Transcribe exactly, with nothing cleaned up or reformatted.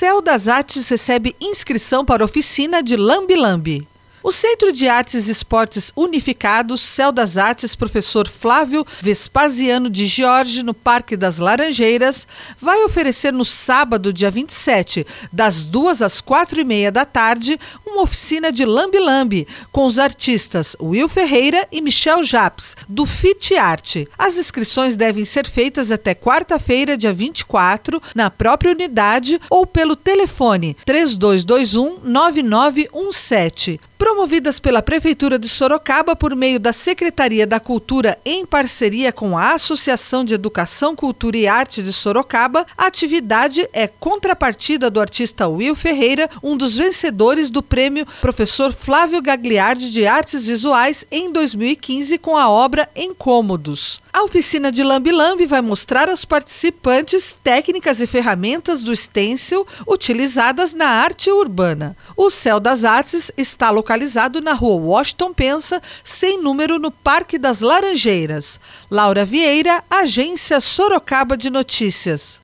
Céu das Artes recebe inscrição para oficina de Lambe Lambe. O Centro de Artes e Esportes Unificados, Céu das Artes, professor Flávio Vespasiano de Jorge, no Parque das Laranjeiras, vai oferecer no sábado, dia vinte e sete, das duas às quatro e meia da tarde, uma oficina de Lambe Lambe, com os artistas Will Ferreira e Michel Japs, do Fit Arte. As inscrições devem ser feitas até quarta-feira, dia vinte e quatro, na própria unidade ou pelo telefone três dois dois um, nove nove um sete. Promovidas pela Prefeitura de Sorocaba por meio da Secretaria da Cultura em parceria com a Associação de Educação, Cultura e Arte de Sorocaba, a atividade é contrapartida do artista Will Ferreira, um dos vencedores do prêmio Professor Flávio Gagliardi de Artes Visuais em dois mil e quinze com a obra Incômodos. A oficina de Lambe Lambe vai mostrar aos participantes técnicas e ferramentas do stencil utilizadas na arte urbana. O Céu das Artes está localizado na rua Washington Pensa, sem número, no Parque das Laranjeiras. Laura Vieira, Agência Sorocaba de Notícias.